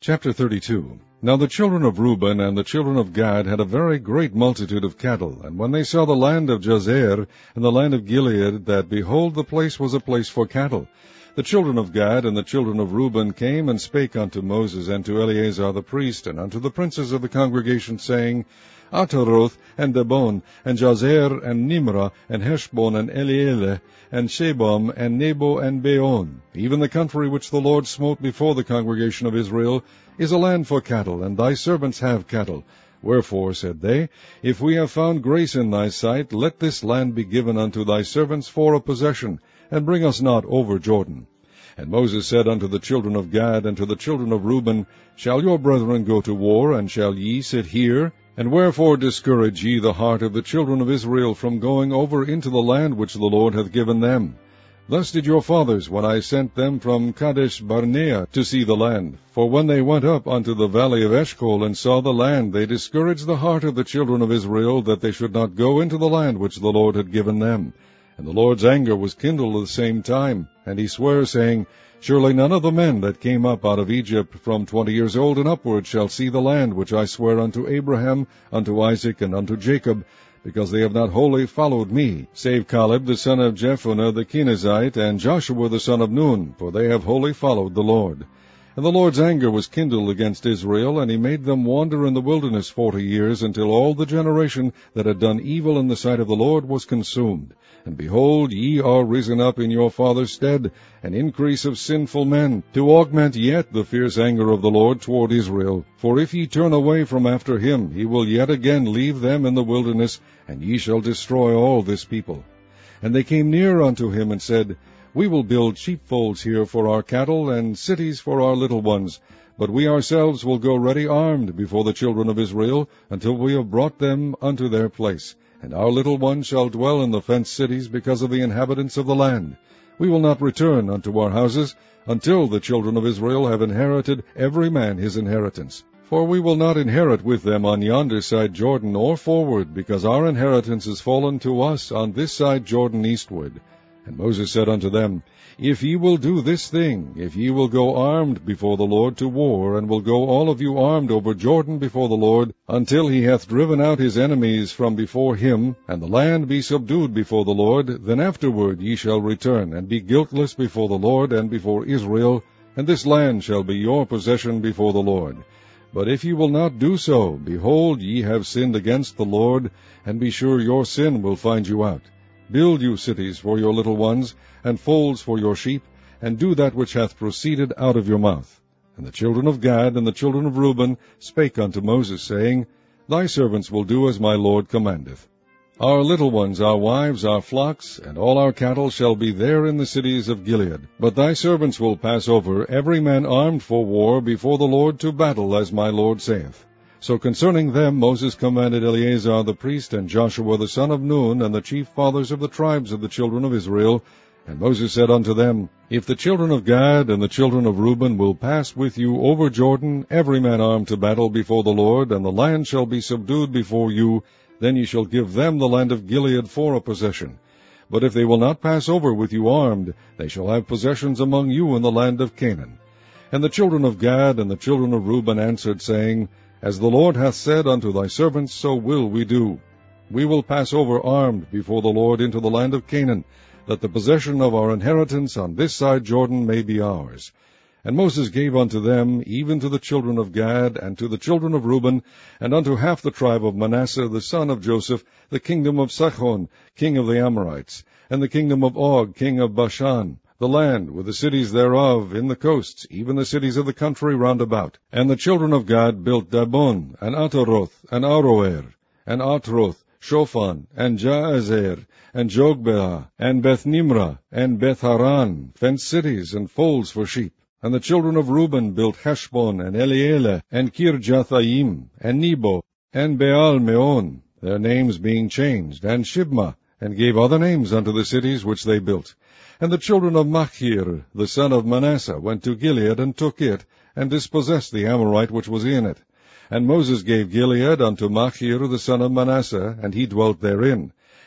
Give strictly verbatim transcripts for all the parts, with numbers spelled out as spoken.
Chapter thirty-two. Now the children of Reuben and the children of Gad had a very great multitude of cattle, and when they saw the land of Jazer and the land of Gilead, that, behold, the place was a place for cattle, the children of Gad and the children of Reuben came and spake unto Moses and to Eleazar the priest, and unto the princes of the congregation, saying, Ataroth, and Dibon, and Jazer, and Nimrah, and Heshbon, and Elealeh, and Shebam, and Nebo, and Beon, even the country which the Lord smote before the congregation of Israel, is a land for cattle, and thy servants have cattle. Wherefore, said they, if we have found grace in thy sight, let this land be given unto thy servants for a possession, and bring us not over Jordan. And Moses said unto the children of Gad and to the children of Reuben, Shall your brethren go to war, and shall ye sit here? And wherefore discourage ye the heart of the children of Israel from going over into the land which the Lord hath given them? Thus did your fathers, when I sent them from Kadesh Barnea to see the land. For when they went up unto the valley of Eshcol, and saw the land, they discouraged the heart of the children of Israel, that they should not go into the land which the Lord had given them. And the Lord's anger was kindled at the same time, and he sware, saying, Surely none of the men that came up out of Egypt from twenty years old and upward shall see the land which I swear unto Abraham, unto Isaac, and unto Jacob, because they have not wholly followed me, save Caleb the son of Jephunneh the Kenizzite, and Joshua the son of Nun, for they have wholly followed the Lord. And the Lord's anger was kindled against Israel, and he made them wander in the wilderness forty years, until all the generation that had done evil in the sight of the Lord was consumed. And behold, ye are risen up in your father's stead, an increase of sinful men, to augment yet the fierce anger of the Lord toward Israel. For if ye turn away from after him, he will yet again leave them in the wilderness, and ye shall destroy all this people. And they came near unto him, and said, We will build sheepfolds here for our cattle, and cities for our little ones. But we ourselves will go ready armed before the children of Israel, until we have brought them unto their place. And our little ones shall dwell in the fenced cities because of the inhabitants of the land. We will not return unto our houses, until the children of Israel have inherited every man his inheritance. For we will not inherit with them on yonder side Jordan, or forward, because our inheritance is fallen to us on this side Jordan eastward. And Moses said unto them, If ye will do this thing, if ye will go armed before the Lord to war, and will go all of you armed over Jordan before the Lord, until he hath driven out his enemies from before him, and the land be subdued before the Lord, then afterward ye shall return, and be guiltless before the Lord and before Israel, and this land shall be your possession before the Lord. But if ye will not do so, behold, ye have sinned against the Lord, and be sure your sin will find you out. Build you cities for your little ones, and folds for your sheep, and do that which hath proceeded out of your mouth. And the children of Gad and the children of Reuben spake unto Moses, saying, Thy servants will do as my Lord commandeth. Our little ones, our wives, our flocks, and all our cattle shall be there in the cities of Gilead. But thy servants will pass over, every man armed for war, before the Lord to battle, as my Lord saith. So concerning them Moses commanded Eleazar the priest, and Joshua the son of Nun, and the chief fathers of the tribes of the children of Israel. And Moses said unto them, If the children of Gad and the children of Reuben will pass with you over Jordan, every man armed to battle before the Lord, and the land shall be subdued before you, then ye shall give them the land of Gilead for a possession. But if they will not pass over with you armed, they shall have possessions among you in the land of Canaan. And the children of Gad and the children of Reuben answered, saying, As the Lord hath said unto thy servants, so will we do. We will pass over armed before the Lord into the land of Canaan, that the possession of our inheritance on this side Jordan may be ours. And Moses gave unto them, even to the children of Gad, and to the children of Reuben, and unto half the tribe of Manasseh the son of Joseph, the kingdom of Sihon, king of the Amorites, and the kingdom of Og, king of Bashan, the land with the cities thereof in the coasts, even the cities of the country round about. And the children of Gad built Dibon, and Ataroth, and Aroer, and Atroth, Shophan, and Jaazer, and Jogbeah, and Beth-nimrah, and Beth-haran, fenced cities and folds for sheep. And the children of Reuben built Heshbon, and Elealeh, and Kirjathaim, and Nebo, and Baal-meon, their names being changed, and Shibmah, and gave other names unto the cities which they built. And the children of Machir, the son of Manasseh, went to Gilead, and took it, and dispossessed the Amorite which was in it. And Moses gave Gilead unto Machir the son of Manasseh, and he dwelt therein.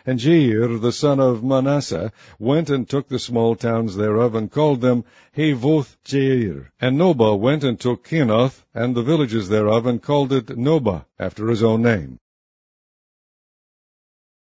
And Jair, the son of Manasseh, went and took the small towns thereof, and called them Havoth Jair. And Nobah went and took Kenath, and the villages thereof, and called it Nobah, after his own name.